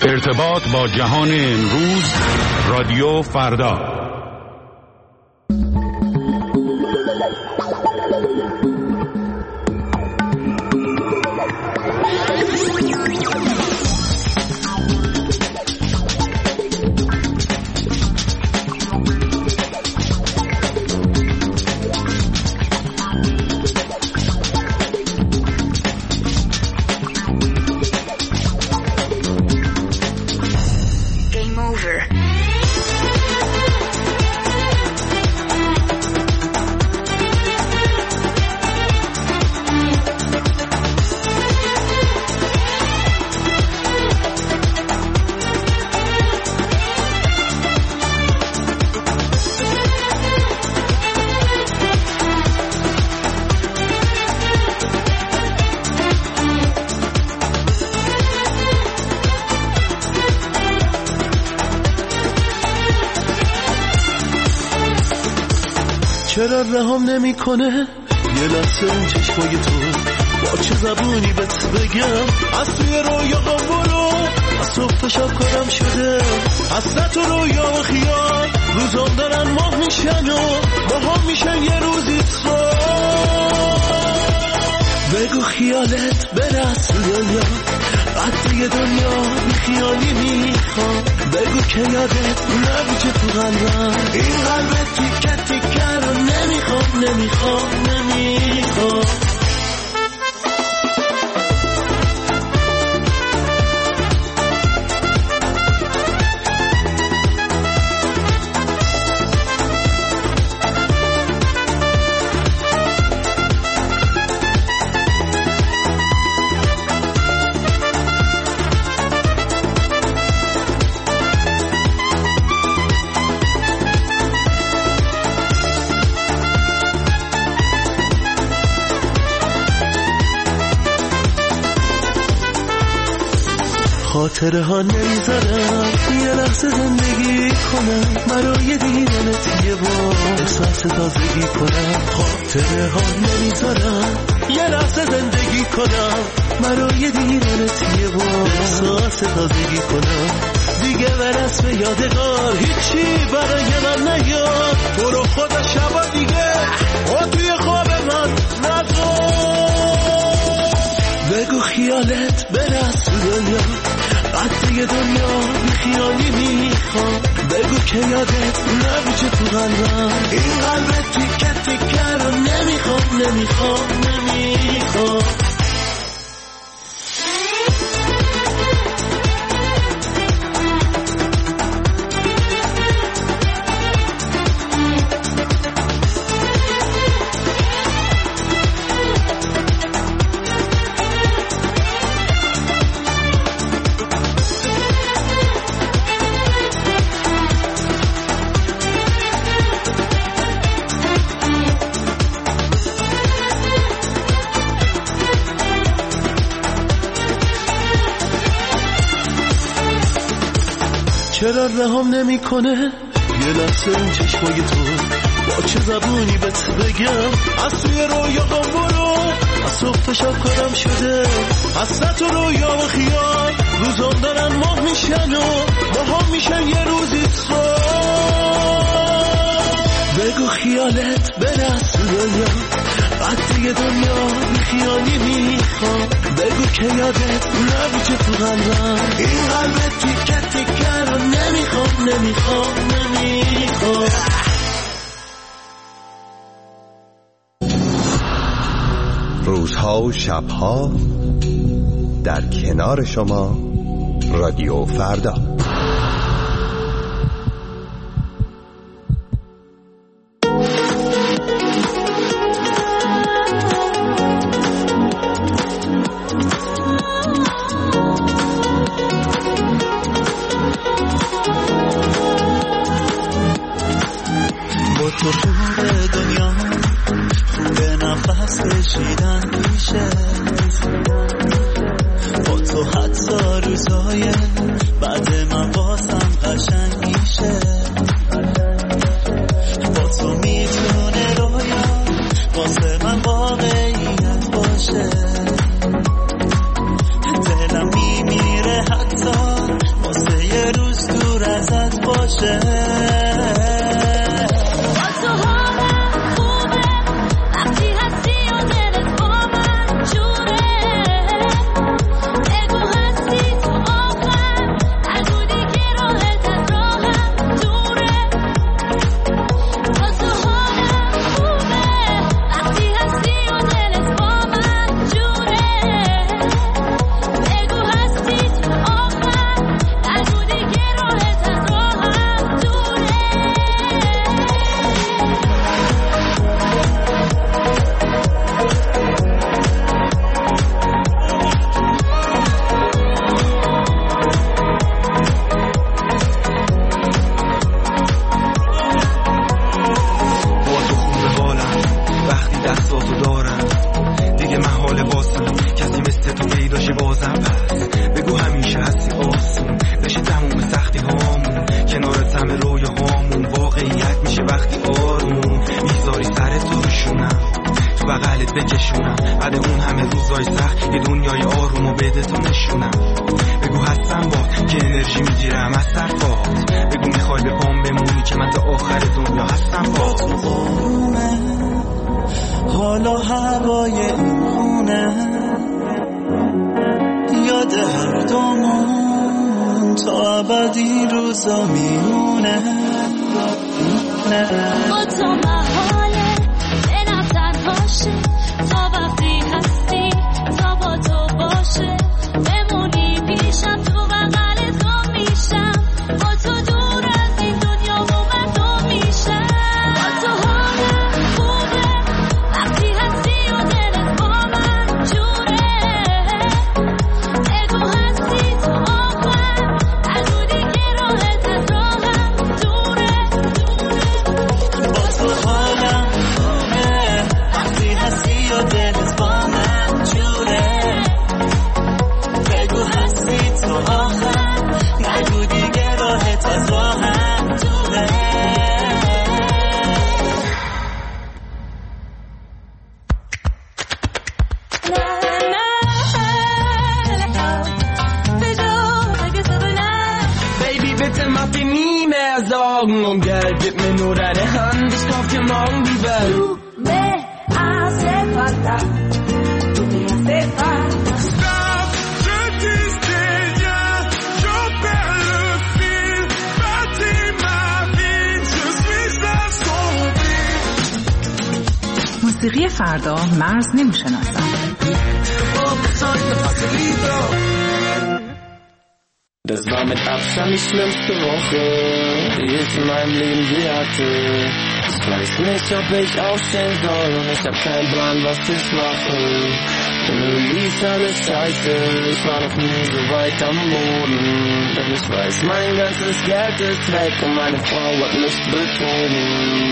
ارتباط با جهان امروز، رادیو فردا. چرا رهام نمی کنه یه لحظه اون چشمای تو، با چه زبونی بهت بگم از توی رویاهام برو، از صبح تا شب کارم شده حسرت و رویا و خیال، روزام دارن ماه میشن و ماها میشن یه روزی تو. بگو خیالت برس دنیا، قد دنیا بی خیالی میخوام، بگو که یادت نبیچه تو قلبم، این قلبت تیکه تیکه رو نمیخوام. خاطره ها نمیذارم یه لحظه زندگی کنم، برای دیدنت یه بار احساس تازگی کنم. خاطره ها نمیذارم یه لحظه زندگی کنم، برای دیدنت یه بار احساس تازگی کنم. دیگه برس به یادگار هیچی برای من نیاد، تو رو خدا شبا دیگه و توی خواب من نذار. بگو خیالت برس دنیا، قد دنیا بی خیالی میخوام، بگو که یادت نبیچه تو قلبم، این قلبت تیکه تیکه رو نمیخوام. چرا رهام نمی کنه یه لحظه اون چشمای تو، با چه زبونی بهت بگم از توی رویاهام برو، از صبح تا شب کارم شده حسرت و رویا و خیال، روزام دارن ماه میشن و ماها میشن یه روزی تو. بگو خیالت برس دنیا، قد دنیا بی خیالی میخوام، بگو که یادت نبیچه تو قلبم، این قلبت تیکه تیکه رو نمیخوام. روزها و شبها در کنار شما، رادیو فردا. تو خوب دنیا خوب نفس کشیدن میشه، با تو حتی روزای بعد من بازم قشنگ میشه، با تو میتونه رویا واسه من واقعیت باشه، دلم میمیره حتی میشونم. بگو هستم با که انرژی میگیرم از صرفات. بگو میخوای به پام بمونی که من تا آخر دنیا هستم با حالا هوای این خونه یاد هر دومون تا ابدی روزا میمونه. با تو محاله دلم تنهاشه تا وقتی هستی تا با تو باشه. بمونی پیشم تو بغل تو میشم با تو دور از این دنیا و من تو میشم. با تو حالم خوبه وقتی هستی و دلت با من جوره. بگو هستی تو آخر بگو دیگه راحت از راهم دوره. با تو حالم خوبه وقتی هستی و دلت با من جوره. بگو هستی تو آخر نگو دیگه راحت از راهم دوره. Baby, bitte mach dir nie mehr Sorgen um Geld. Gib mir nur deine Hand, ich kauf dir morgen die Welt. Tú me hace falta, tú me hace falta. Stop, je disais rien, je perds le fil. Bâtis ma vie, je suis assombri. موسیقی فردا مرز نمیشناسد. Das war mit Abstand die schlimmste Woche, die ich in meinem Leben je hatte. Ich weiß nicht, ob ich aufstehen soll und ich hab keinen Plan, was ich mache. Denn irgendwie ist alles scheiße, ich war noch nie so weit am Boden. Denn ich weiß, mein ganzes Geld ist weg und meine Frau hat mich betrogen.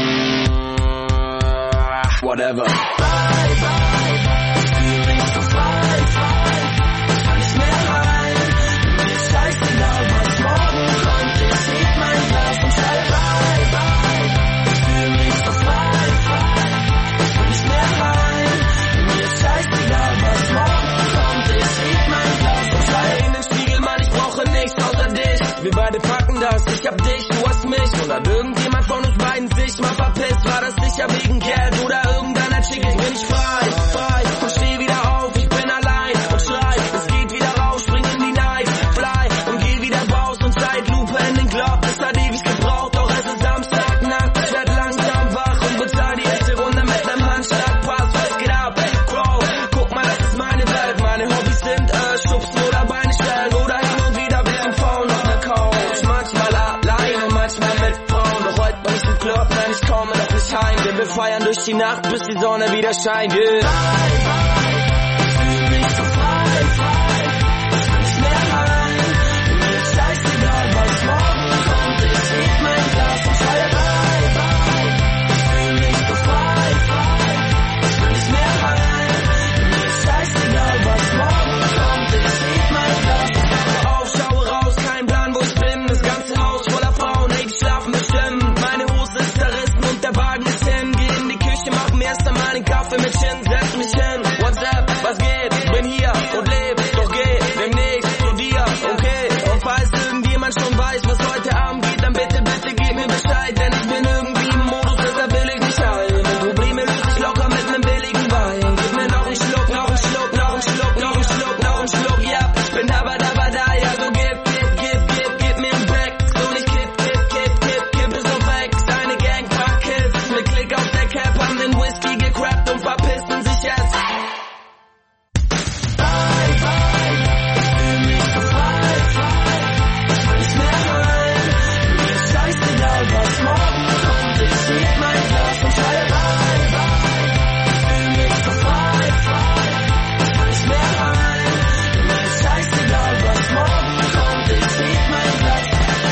Whatever. Bye, bye, ich fühl mich so frei, frei. Ich kann nicht mehr rein. Mir ist scheißegal, was morgen kommt. Ich heb mein Glas und schreie bye, bye. Ich fühl mich so frei, frei. Ich kann nicht mehr rein. Mir ist scheißegal, was morgen kommt. Ich heb mein Glas und schreie in den Spiegel, Mann, ich brauche nichts außer dich. Wir beide packen das, ich hab dich, du hast mich. Und hat irgendjemand von uns beiden sich mal verpisst? War das sicher wegen Geld oder irgendeiner Chick? Ich bin nicht frei, frei und steh wieder auf. Ich bin allein und schrei, es geht wieder raus, spring in die Night, fly und geh wieder raus und Zeitlupe in den Club. Es hat ewig gebraucht, doch es ist Samstagnacht. Ich werd langsam wach und bezahl die erste Runde mit nem Handschlagpass. Was geht ab, Bro? Guck mal, das ist meine Welt. Meine Hobbys sind schubsen oder Beine stellen oder hin und wieder bisschen faul auf der Couch. Manchmal alleine, manchmal mit Frauen. Doch heute bin ich im Club, nein, ich komme noch nicht heim. Denn wir feiern durch die Nacht, bis die Sonne wieder scheint. Yeah. Bye, bye, ich fühl mich so frei, frei. Ich will nicht mehr rein. Mir ist scheißegal, was morgen kommt. Ich heb mein Glas und schreie bye, bye. Ich fühl mich so frei, frei. Ich will nicht mehr rein. Mir ist scheißegal, was morgen kommt. Ich heb mein Glas und schreie auf, schaue raus, kein Plan, wo ich bin. Das ganze Haus voller Frauen, hey, die schlafen bestimmt. Meine Hose ist zerrissen und der Wagen ist hin. Geh in die Küche, mach mir erst einmal einen Kaffee mit Gin. Setz mich hin, what's up, was geht? Bin hier und leb, doch geh demnächst zu dir, okay? Und falls irgendjemand schon weiß, was heute Abend geht, dann bitte, bitte gib mir Bescheid. Denn ich bin irgendwie im Modus, deshalb will ich nicht heilen. Probleme löse ich locker mit nem billigen Wein. Gib mir noch einen Schluck, noch einen Schluck, noch einen Schluck, noch einen Schluck, noch einen Schluck, ja. Ich bin da, ja, so gib mir ein Back. So nicht kipp es so weg. Seine Gang, fuck Kids. Mit Klick auf der Cap haben den Whisky gecrappt und verpissen sich jetzt. Bye, bye, ich fühl mich so frei, frei. Ich will nicht mehr rein. Mir ist scheißegal, was morgen kommt. Ich heb mein Glas und schreie bye, bye. Ich fühl mich so frei, frei. Ich will nicht mehr rein. Mir ist scheißegal, was morgen kommt. Ich heb mein Glas.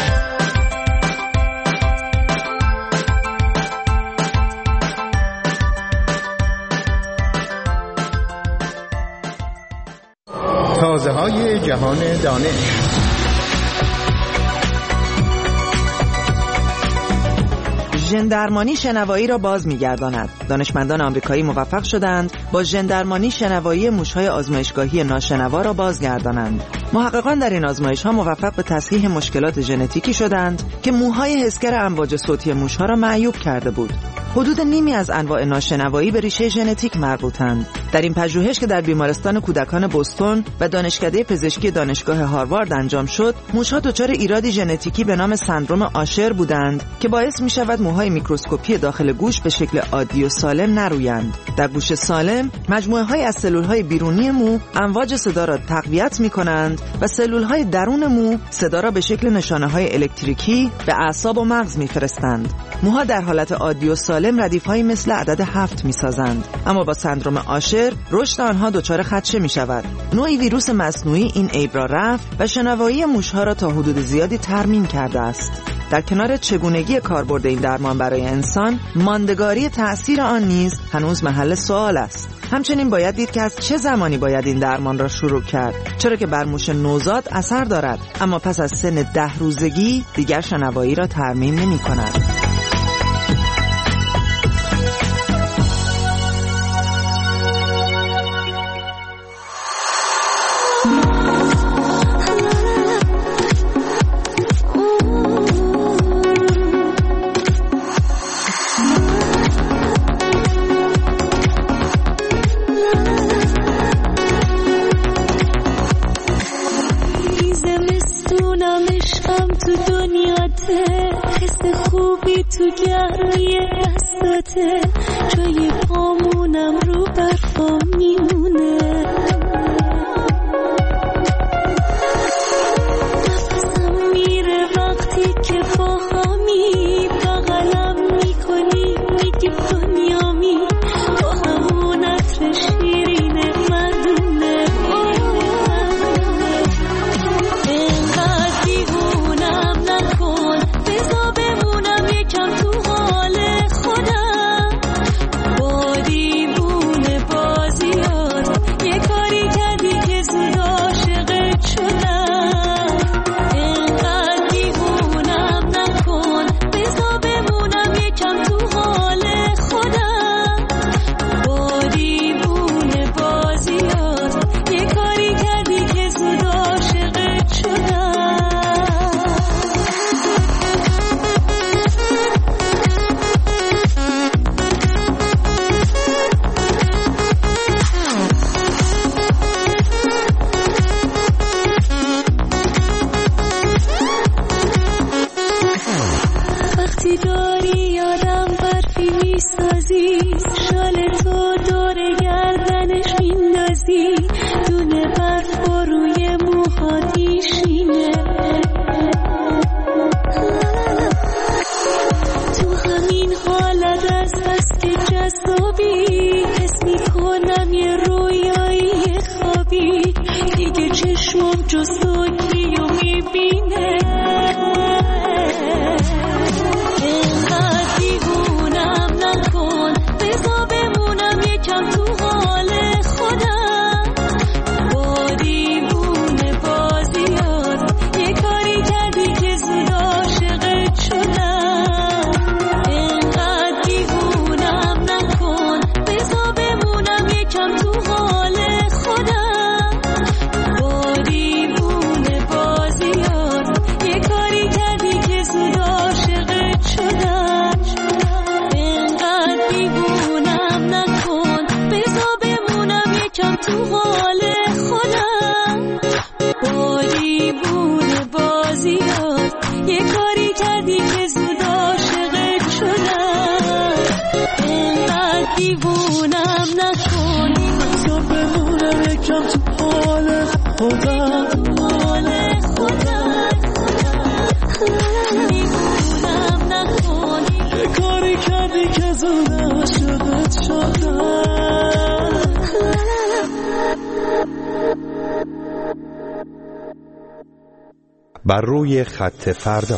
تازه های جهان دانش. ژندرمانی شنوایی را باز می‌گرداند. دانشمندان آمریکایی موفق شدند با ژندرمانی شنوایی موش‌های آزمایشگاهی ناشنوا را بازگردانند. محققان در این آزمایش‌ها موفق به تصحیح مشکلات ژنتیکی شدند که موهای حسگر امواج صوتی موش‌ها را معیوب کرده بود. حدود نیمی از انواع ناشنوایی به ریشه ژنتیک مربوطند. در این پژوهش که در بیمارستان کودکان بوستون و دانشکده پزشکی دانشگاه هاروارد انجام شد، موش‌ها دچار ایرادی ژنتیکی به نام سندرم آشر بودند که باعث می‌شود موهای میکروسکوپی داخل گوش به شکل عادی و سالم نرویند. در گوش سالم، مجموعه‌های از سلول‌های بیرونی مو امواج صدا را تقویت می‌کنند و سلول‌های درون مو صدا را به شکل نشانه‌های الکتریکی به اعصاب و مغز می‌فرستند. موها در حالت عادی و سالم ردیف‌هایی مثل عدد 7 می‌سازند، اما با سندرم آشر رشد آنها دچار خدشه می‌شود. نوعی ویروس مصنوعی این عیب را رفع و شنوایی موش‌ها را تا حدود زیادی ترمیم کرده است. در کنار چگونگی کاربرد این درمان برای انسان، ماندگاری تأثیر آن نیز هنوز محل سوال است. همچنین باید دید که از چه زمانی باید این درمان را شروع کرد، چرا که بر موش نوزاد اثر دارد، اما پس از سن 10 روزگی دیگر شنوایی را ترمیم نمی‌کند. تو گرمی دستاته، جای پامونم رو برفام میمونه. نفسم میره وقتی که با همی بغلم میکنی، میگی دنیامی با همون عطر شیرین مردونه. اینقدر دیوونم نکن، بذار بمونم یکم تو حال خودم. با دیوونه بازیات یه کاری کردی که زود عاشقت شدم. اینقدر دیوونم نکن، بذار بمونم یکم تو حال خودم. با دیوونه بازیات یه کاری کردی که زود عاشقت شدم. وقتی داری یادم برفی میسازی، شال تو دور گردنش میندازی، دونه برف و روی موهات میشینه. تو همین حالت از بس که جذابی، حس میکنم یه رویایی خوابی، دیگه چشمم جز تو کیو میبینه. اینقدر دیوونم نکن، بذار بمونم یکم تو حال خودم. با دیوونه بازیات یه کاری کردی که زود عاشقت شدم. اینقدر دیوونم نکن، بذار بمونم یکم تو حال خودم. با دیوونه بازیات یه کاری کردی که زود عاشقت شدم. اینقدر دیوونم نکن، بذار بمونم یکم تو حال خودم. با دیوونه بازیات یه کاری کردی که زود عاشقت شدم. اینقدر دیوونم نکن، بذار بمونم یکم تو حال خودم. دیوونم نکن، یه کاری کردی که زود عاشقت شدم. بر روی خط فردا.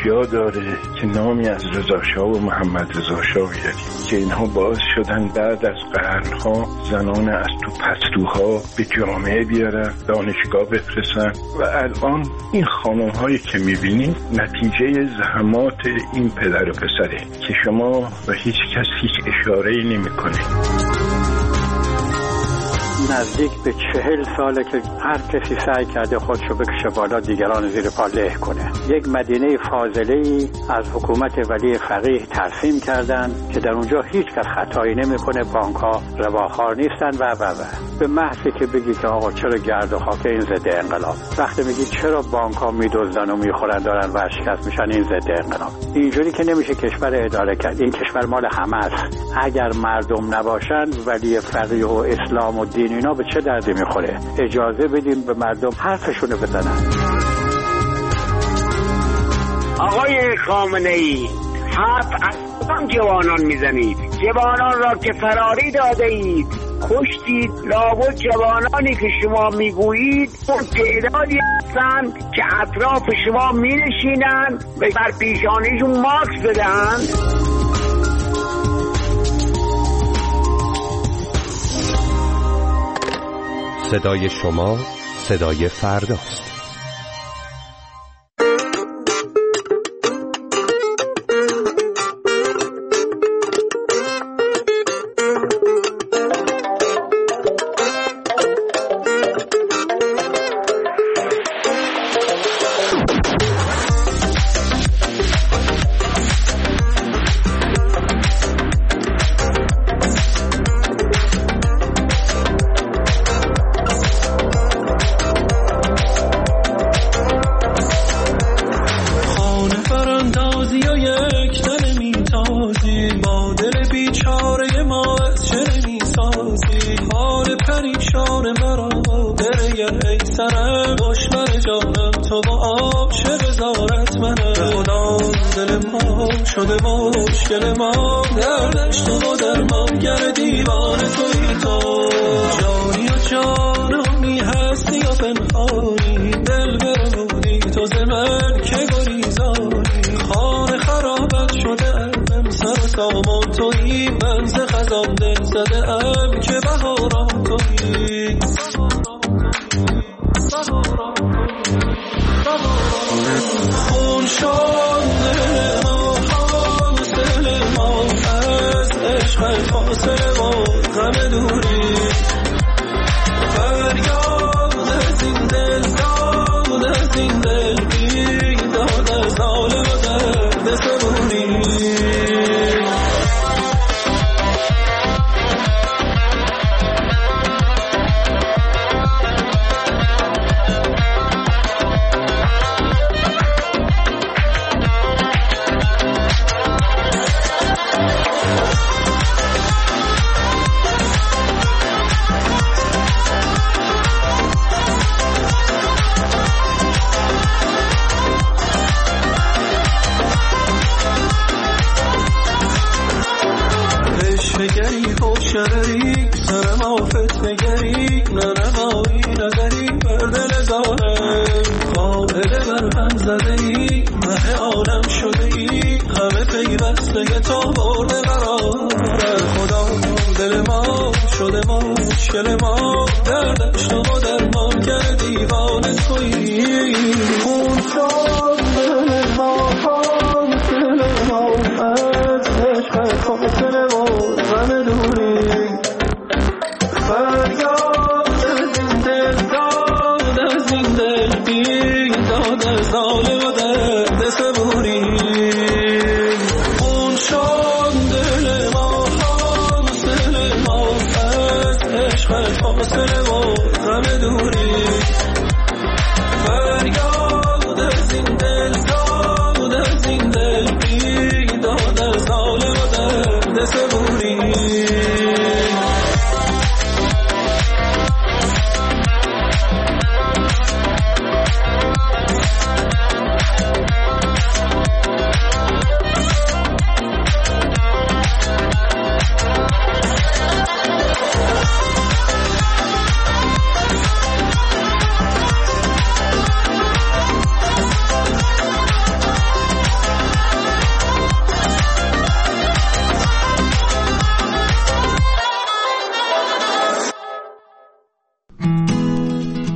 جا داره که نامی از رضا شاه و محمد رضا شاه بیاریم که اینها باعث شدن بعد از قرنها زنان از تو پستوها به جامعه بیارن، دانشگاه بفرستن و الان این خانم هایی که میبینید نتیجه زحمات این پدر و پسره که شما و هیچ کس هیچ اشاره‌ای نمی‌کنه. نزدیک به 40 ساله که هر کسی سعی کرده خودشو بکشه بالا، دیگران زیر پا له کنه. یک مدینه فاضله‌ای از حکومت ولی فقیه ترسیم کردن که در اونجا هیچ کس خطایی نمی‌کنه، بانک‌ها رباخوار نیستن و به محضی که بگی که آقا چرا گرد و خاک، این ضد انقلاب. وقتی میگی چرا بانک‌ها میدزدن و میخورن دارن ورشکست میشن، این ضد انقلاب. اینجوری که نمیشه کشور اداره کرد. این کشور مال همه است. اگر مردم نباشن ولی فقیه و اسلام و دین اینا به چه دردی میخوره؟ اجازه بدیم به مردم حرفشونو بزنن. آقای خامنه‌ای، حرف از کدام جوانان میزنید؟ جوانان را که فراری داده اید، کشتید. لابد جوانانی که شما میگویید اون تعدادی هستند که اطراف شما مینشینند و بر پیشانیشون ماکس بدهند. صدای شما صدای فرداست.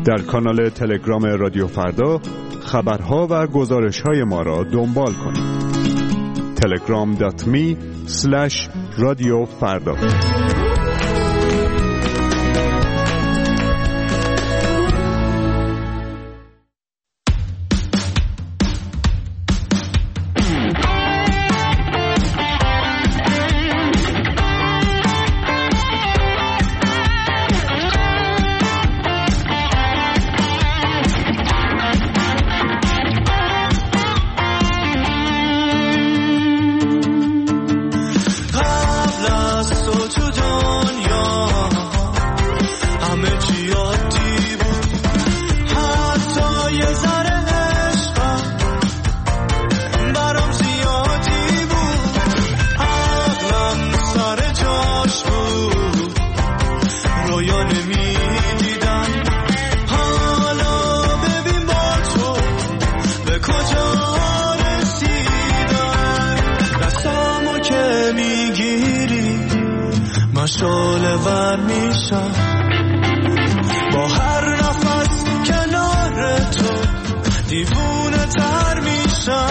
در کانال تلگرام رادیو فردا خبرها و گزارش‌های ما را دنبال کنید. telegram.me/رادیو فردا. شعله ور میشم با هر نفس کنار تو، دیوونه تر میشم.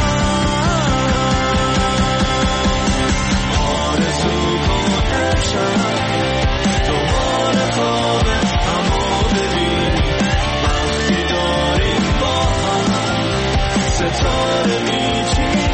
آرزو کن امشب دوباره خواب همو ببینی، وقتی داریم با هم ستاره میچینی.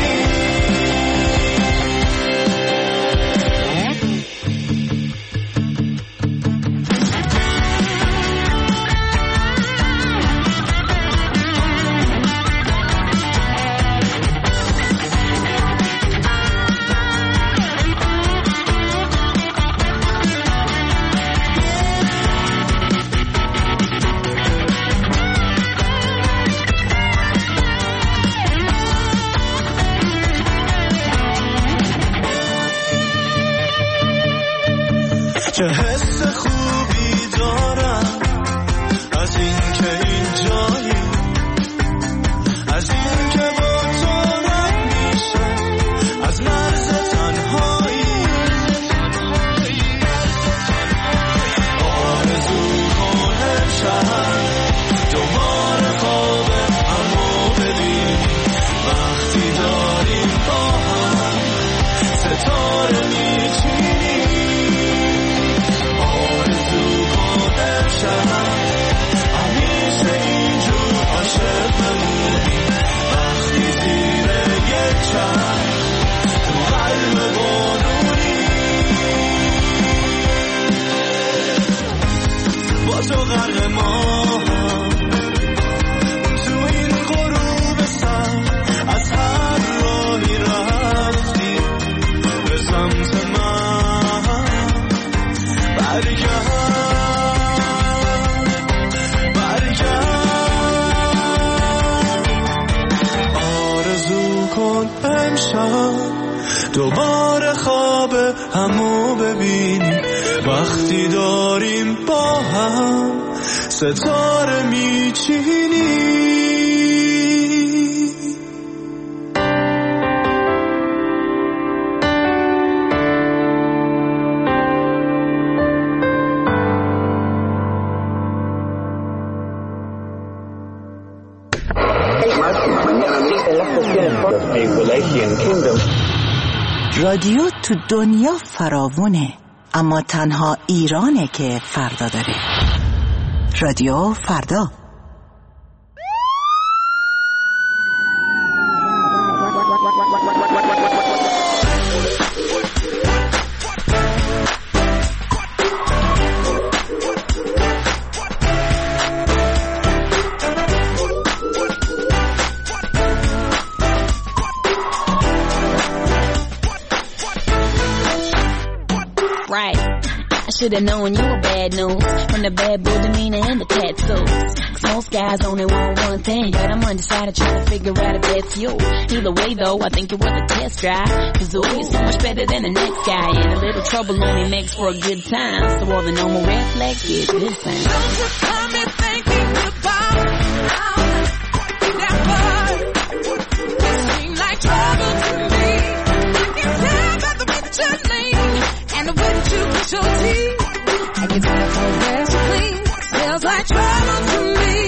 چه حس خوبی دارم از این که اینجایی، از این که با تو رد میشه از مرز تنهایی. آرزو کن امشب دوباره خواب همو ببینی، وقتی داریم با هم ستاره میچینی. همیشه اینجور عاشق بمونی، وقتی زیر یک چشم تو قلب بارونی. با تو غرق ما تو این غروب سر، از هر راهی رفتی به سمت من برگرد. دوباره خواب همو ببینی، وقتی داریم با هم ستاره میچینی. رادیو تو دنیا فراوونه، اما تنها ایرانه که فردا داره. رادیو فردا. Should've known you were bad news from the bad boy demeanor and the tattoos. 'Cause most guys only want one thing, but I'm undecided trying to figure out if that's you. Either way though, I think it was a test drive. 'Cause ooh, you're so much better than the next guy, and a little trouble only makes for a good time. So all the normal red flags get this thing. Don't you come me thinking about that word. It seems like trouble to me. I can tell by the way that you're name and the way that you put your teeth. I can tell if your dress clean. Smells like trouble to me.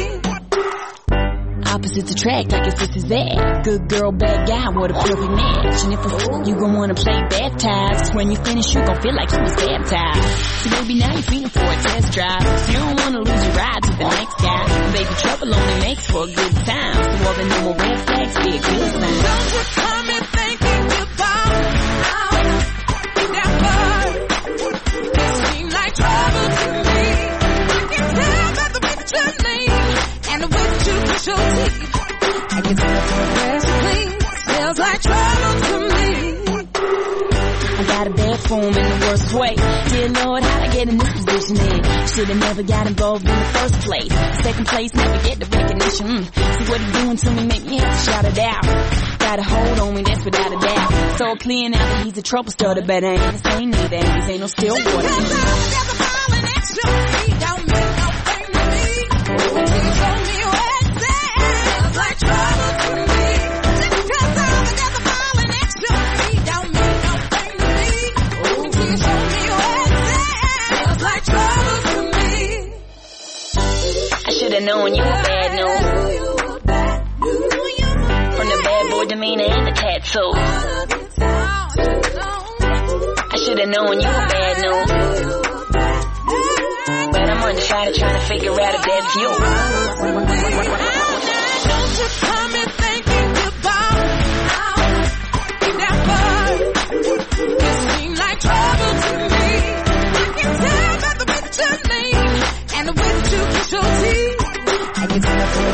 opposites attract like it's this is that. Good girl, bad guy, what a perfect match. And if a fool, you gon' wanna play baptized. When you finish, you gon' feel like you was baptized. So baby, now you're feeling for a test drive. You don't wanna lose your ride to the next guy. And baby, trouble only makes for a good time. So all the normal red flags be a good sign. Don't you come in thinking about that bird. It seems like trouble to me. I can tell by the way that you lean and the way that you push your teeth. I can tell by the way you clean. Smells like trouble to me. I got a bad form in the worst way. Dear Lord, how'd I get in this position then? Should've never got involved in the first place. Second place, never get the recognition. See what he doing to me, make me have to shout it out. Got a hold on me, that's without a doubt. So clear now that he's a trouble starter, but I ain't the same neither. This ain't no still water. Don't mean no thing to me. Until you show me where it's at. Smells like trouble to me. Just because I'm together falling extra me. Don't mean no thing to me. Until you show me where it's at. Smells like trouble to me. I should've known you were bad news. From the bad boy demeanor and the tattoo. I should've known you were bad news. But I'm undecided trying to figure out if that's you. Don't you come in thinking about that bird. It seems like trouble to me. I can tell by the way that you lean and the way that you push your teeth. I can tell by